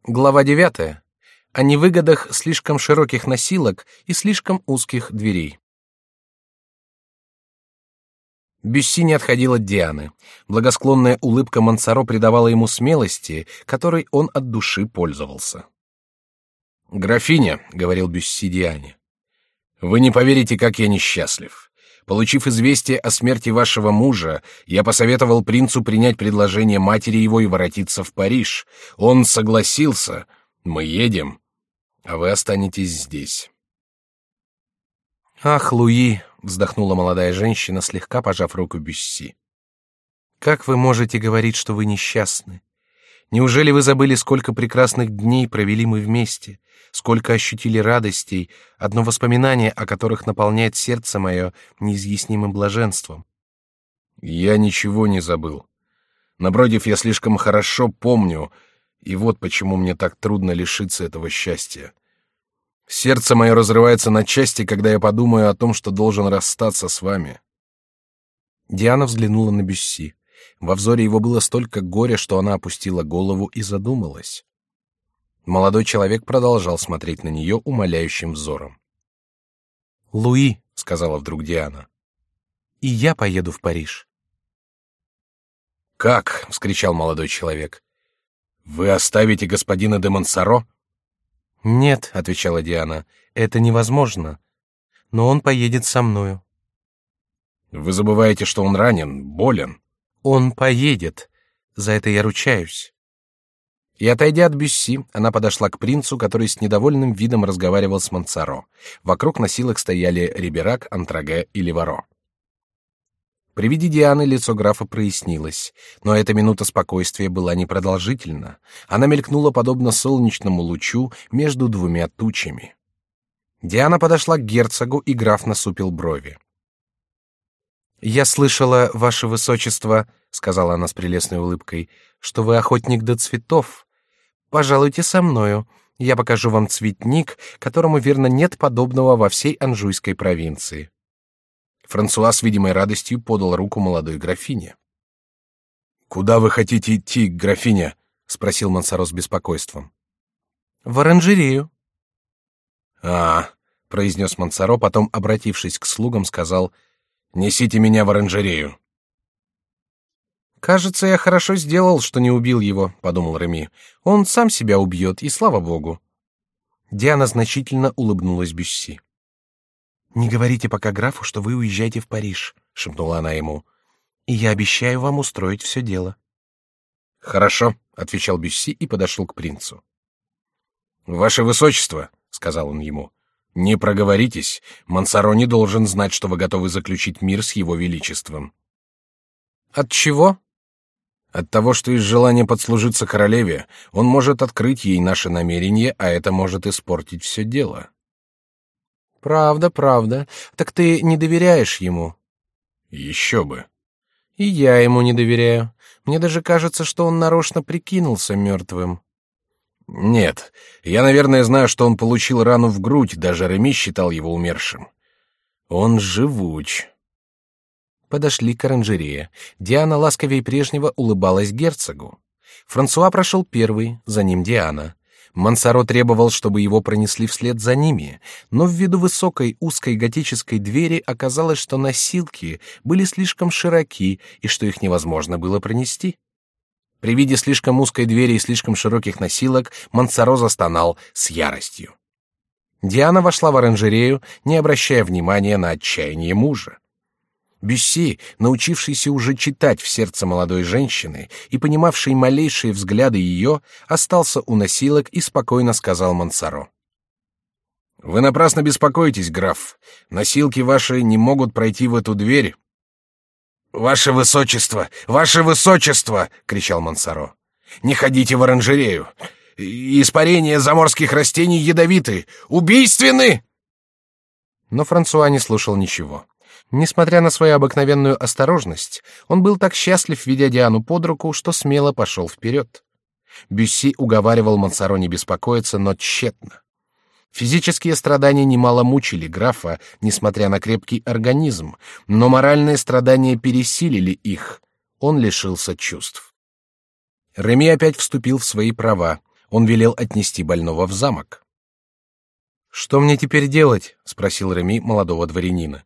Глава 9. О невыгодах слишком широких носилок и слишком узких дверей. Бюсси не отходил от Дианы. Благосклонная улыбка Монсоро придавала ему смелости, которой он от души пользовался. «Графиня», — говорил Бюсси Диане, — «вы не поверите, как я несчастлив. Получив известие о смерти вашего мужа, я посоветовал принцу принять предложение матери его и воротиться в Париж. Он согласился. Мы едем, а вы останетесь здесь». «Ах, Луи», — вздохнула молодая женщина, слегка пожав руку Бюсси, — «как вы можете говорить, что вы несчастны? Неужели вы забыли, сколько прекрасных дней провели мы вместе, сколько ощутили радостей, одно воспоминание о которых наполняет сердце мое неизъяснимым блаженством?» «Я ничего не забыл. Напротив, я слишком хорошо помню, и вот почему мне так трудно лишиться этого счастья. Сердце мое разрывается на части, когда я подумаю о том, что должен расстаться с вами». Диана взглянула на Бюсси. Во взоре его было столько горя, что она опустила голову и задумалась. Молодой человек продолжал смотреть на нее умоляющим взором. «Луи», — сказала вдруг Диана, — «и я поеду в Париж». «Как?» — вскричал молодой человек. «Вы оставите господина де Монсоро?» «Нет», — отвечала Диана, — «это невозможно. Но он поедет со мною». «Вы забываете, что он ранен, болен». «Он поедет. За это я ручаюсь». И, отойдя от Бюсси, она подошла к принцу, который с недовольным видом разговаривал с Монсоро. Вокруг носилок стояли Риберак, Антраге и Ливаро. При виде Дианы лицо графа прояснилось, но эта минута спокойствия была непродолжительна. Она мелькнула подобно солнечному лучу между двумя тучами. Диана подошла к герцогу, и граф насупил брови. «Я слышала, ваше высочество, — сказала она с прелестной улыбкой, — что вы охотник до цветов. Пожалуйте со мною, я покажу вам цветник, которому, верно, нет подобного во всей Анжуйской провинции». Франсуа с видимой радостью подал руку молодой графине. «Куда вы хотите идти, графиня?» — спросил Монсоро с беспокойством. «В оранжерею». Произнес Монсоро, потом, обратившись к слугам, сказал: «Несите меня в оранжерею». «Кажется, я хорошо сделал, что не убил его», — подумал Реми. «Он сам себя убьет, и слава богу». Диана значительно улыбнулась Бюсси. «Не говорите пока графу, что вы уезжаете в Париж», — шепнула она ему. «И я обещаю вам устроить все дело». «Хорошо», — отвечал Бюсси и подошел к принцу. «Ваше высочество», — сказал он ему, — «не проговоритесь. Монсоро не должен знать, что вы готовы заключить мир с его величеством». «От чего?» «От того, что из желания подслужиться королеве он может открыть ей наши намерения, а это может испортить все дело». «Правда, правда. Так ты не доверяешь ему?» «Еще бы». «И я ему не доверяю. Мне даже кажется, что он нарочно прикинулся мертвым». «Нет, я, наверное, знаю, что он получил рану в грудь, даже Реми считал его умершим. Он живуч». Подошли к оранжерее. Диана ласковее прежнего улыбалась герцогу. Франсуа прошел первый, за ним Диана. Монсоро требовал, чтобы его пронесли вслед за ними, но ввиду высокой узкой готической двери оказалось, что носилки были слишком широки и что их невозможно было пронести. При виде слишком узкой двери и слишком широких носилок Монсоро застонал с яростью. Диана вошла в оранжерею, не обращая внимания на отчаяние мужа. Бюсси, научившийся уже читать в сердце молодой женщины и понимавший малейшие взгляды ее, остался у носилок и спокойно сказал Монсоро: «Вы напрасно беспокоитесь, граф. Носилки ваши не могут пройти в эту дверь». «Ваше высочество! Ваше высочество!» — кричал Монсоро. «Не ходите в оранжерею! Испарения заморских растений ядовиты! Убийственны!» Но Франсуа не слушал ничего. Несмотря на свою обыкновенную осторожность, он был так счастлив, видя Диану под руку, что смело пошел вперед. Бюсси уговаривал Монсоро не беспокоиться, но тщетно. Физические страдания немало мучили графа, несмотря на крепкий организм, но моральные страдания пересилили их. Он лишился чувств. Реми опять вступил в свои права. Он велел отнести больного в замок. «Что мне теперь делать?» — спросил Реми молодого дворянина.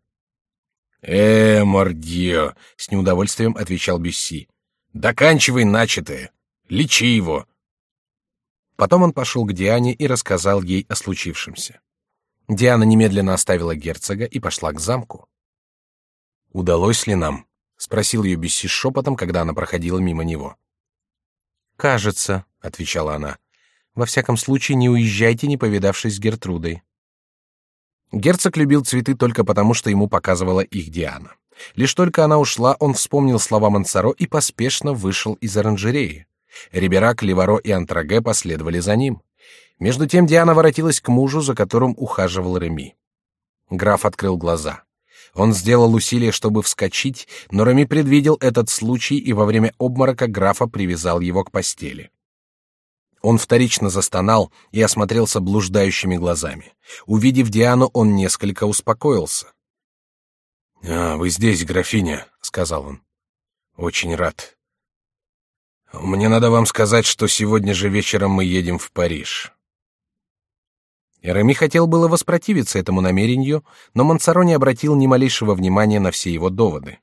Мордье, с неудовольствием отвечал Бюсси. Доканчивай начатое. Лечи его. Потом он пошел к Диане и рассказал ей о случившемся. Диана немедленно оставила герцога и пошла к замку. «Удалось ли нам?» — спросил ее Бюсси шепотом, когда она проходила мимо него. «Кажется», — отвечала она. «Во всяком случае, не уезжайте, не повидавшись с Гертрудой». Герцог любил цветы только потому, что ему показывала их Диана. Лишь только она ушла, он вспомнил слова Монсоро и поспешно вышел из оранжереи. Риберак, Леваро и Антраге последовали за ним. Между тем Диана воротилась к мужу, за которым ухаживал Реми. Граф открыл глаза. Он сделал усилие, чтобы вскочить, но Реми предвидел этот случай и во время обморока графа привязал его к постели. Он вторично застонал и осмотрелся блуждающими глазами. Увидев Диану, он несколько успокоился. «Вы здесь, графиня», — сказал он. «Очень рад. Мне надо вам сказать, что сегодня же вечером мы едем в Париж». Реми хотел было воспротивиться этому намерению, но Монсоро не обратил ни малейшего внимания на все его доводы.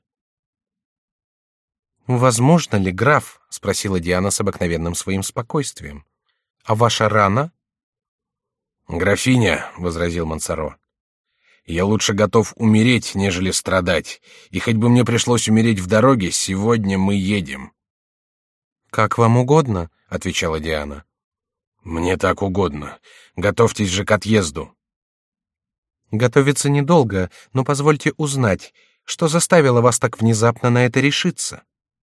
«Возможно ли, граф, — спросила Диана с обыкновенным своим спокойствием, — а ваша рана?» «Графиня, — возразил Монсоро, — я лучше готов умереть, нежели страдать, и хоть бы мне пришлось умереть в дороге, сегодня мы едем». «Как вам угодно, — отвечала Диана. «Мне так угодно. Готовьтесь же к отъезду». «Готовиться недолго, но позвольте узнать, что заставило вас так внезапно на это решиться?»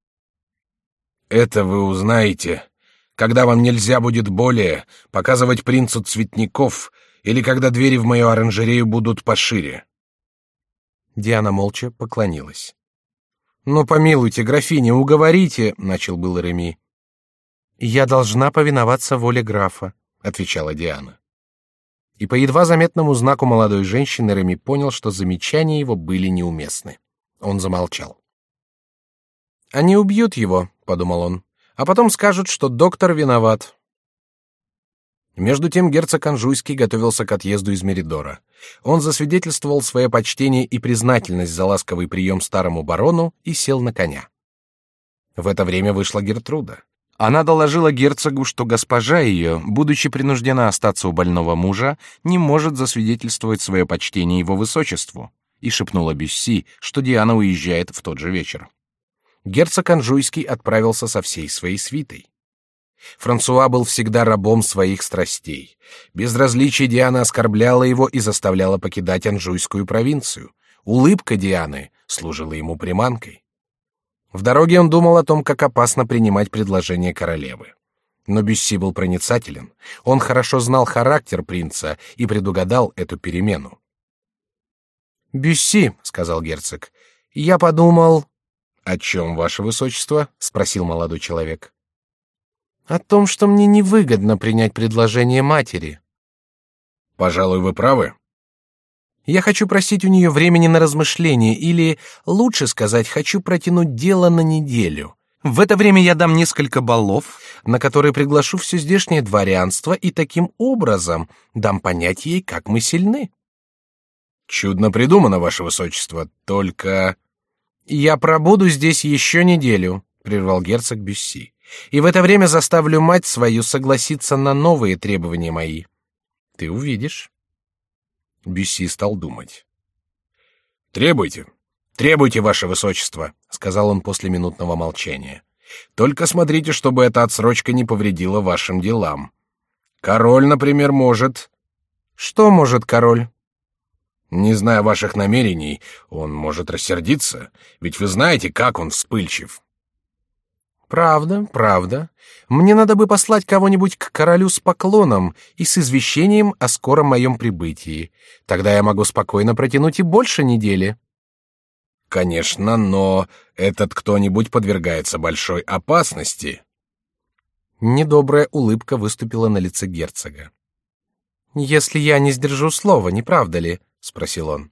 «Это вы узнаете, когда вам нельзя будет более показывать принцу цветников или когда двери в мою оранжерею будут пошире». Диана молча поклонилась. «Ну, помилуйте, графиня, уговорите», — начал был Реми. «Я должна повиноваться воле графа», — отвечала Диана. И по едва заметному знаку молодой женщины Реми понял, что замечания его были неуместны. Он замолчал. «Они убьют его», — подумал он, — «а потом скажут, что доктор виноват». Между тем герцог Анжуйский готовился к отъезду из Меридора. Он засвидетельствовал свое почтение и признательность за ласковый прием старому барону и сел на коня. В это время вышла Гертруда. Она доложила герцогу, что госпожа ее, будучи принуждена остаться у больного мужа, не может засвидетельствовать свое почтение его высочеству, и шепнула Бюсси, что Диана уезжает в тот же вечер. Герцог Анжуйский отправился со всей своей свитой. Франсуа был всегда рабом своих страстей. Безразличие Дианы оскорбляло его и заставляло покидать Анжуйскую провинцию. Улыбка Дианы служила ему приманкой. В дороге он думал о том, как опасно принимать предложение королевы. Но Бюсси был проницателен. Он хорошо знал характер принца и предугадал эту перемену. «Бюсси», — сказал герцог, — «я подумал...» «О чем, ваше высочество?» — спросил молодой человек. «О том, что мне невыгодно принять предложение матери». «Пожалуй, вы правы». «Я хочу просить у нее времени на размышление, или, лучше сказать, хочу протянуть дело на неделю. В это время я дам несколько балов, на которые приглашу все здешнее дворянство, и таким образом дам понять ей, как мы сильны». «Чудно придумано, ваше высочество, только...» «Я пробуду здесь еще неделю», — прервал герцог Бюсси, «и в это время заставлю мать свою согласиться на новые требования мои. Ты увидишь». Бюсси стал думать. «Требуйте, требуйте, ваше высочество», — сказал он после минутного молчания. «Только смотрите, чтобы эта отсрочка не повредила вашим делам. Король, например, может...» «Что может король?» «Не зная ваших намерений, он может рассердиться, ведь вы знаете, как он вспыльчив». «Правда, правда. Мне надо бы послать кого-нибудь к королю с поклоном и с извещением о скором моем прибытии. Тогда я могу спокойно протянуть и больше недели». «Конечно, но этот кто-нибудь подвергается большой опасности». Недобрая улыбка выступила на лице герцога. «Если я не сдержу слова, не правда ли?» — спросил он.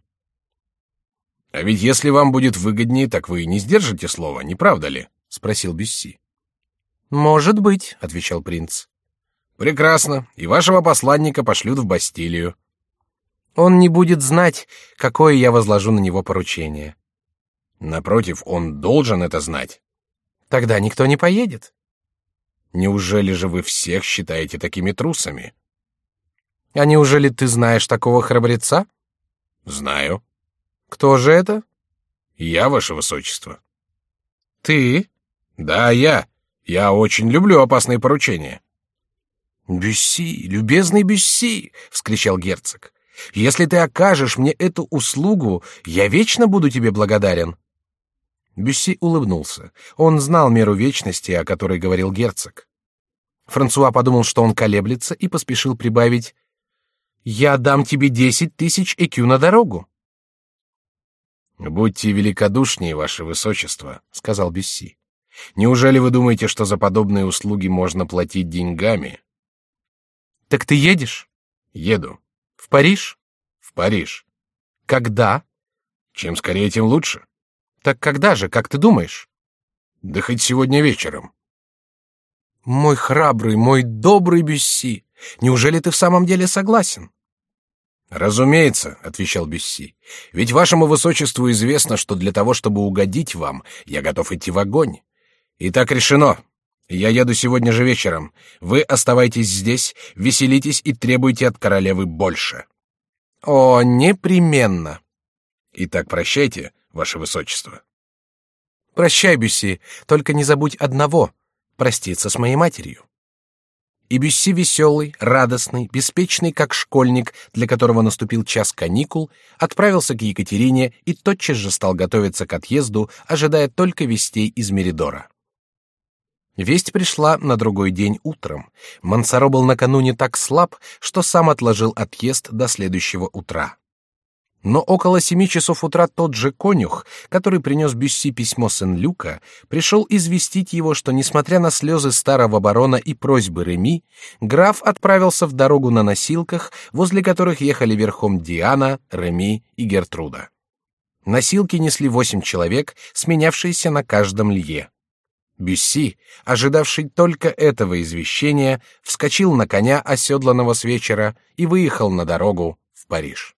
«А ведь если вам будет выгоднее, так вы и не сдержите слова, не правда ли?» — спросил Бюсси. «Может быть», — отвечал принц. Прекрасно, и вашего посланника пошлют в Бастилию. Он не будет знать, какое я возложу на него поручение. Напротив, он должен это знать. Тогда никто не поедет. Неужели же вы всех считаете такими трусами? А неужели ты знаешь такого храбреца? Знаю. Кто же это? Я, ваше высочество. Ты? Да, я. Я очень люблю опасные поручения. Бюсси, любезный Бюсси, вскричал герцог. Если ты окажешь мне эту услугу, я вечно буду тебе благодарен. Бюсси улыбнулся. Он знал меру вечности, о которой говорил герцог. Франсуа подумал, что он колеблется, и поспешил прибавить: «Я дам тебе 10 000 экю на дорогу». «Будьте великодушнее, ваше высочество», — сказал Бюсси. «Неужели вы думаете, что за подобные услуги можно платить деньгами?» «Так ты едешь?» «Еду». «В Париж?» «В Париж». «Когда?» «Чем скорее, тем лучше». «Так когда же, как ты думаешь?» «Да хоть сегодня вечером». «Мой храбрый, мой добрый Бюсси, неужели ты в самом деле согласен?» «Разумеется», — отвечал Бюсси, — «ведь вашему высочеству известно, что для того, чтобы угодить вам, я готов идти в огонь. Итак, решено. Я еду сегодня же вечером. Вы оставайтесь здесь, веселитесь и требуйте от королевы больше». «О, непременно». «Итак, прощайте, ваше высочество». «Прощай, Бюсси, только не забудь одного — проститься с моей матерью». И Бюсси веселый, радостный, беспечный, как школьник, для которого наступил час каникул, отправился к Екатерине и тотчас же стал готовиться к отъезду, ожидая только вестей из Меридора. Весть пришла на другой день утром. Мансаро был накануне так слаб, что сам отложил отъезд до следующего утра. Но около 7 часов утра тот же конюх, который принес Бюсси письмо Сен-Люка, пришел известить его, что, несмотря на слезы старого барона и просьбы Реми, граф отправился в дорогу на носилках, возле которых ехали верхом Диана, Реми и Гертруда. Носилки несли 8 человек, сменявшиеся на каждом лье. Бюсси, ожидавший только этого извещения, вскочил на коня, оседланного с вечера, и выехал на дорогу в Париж.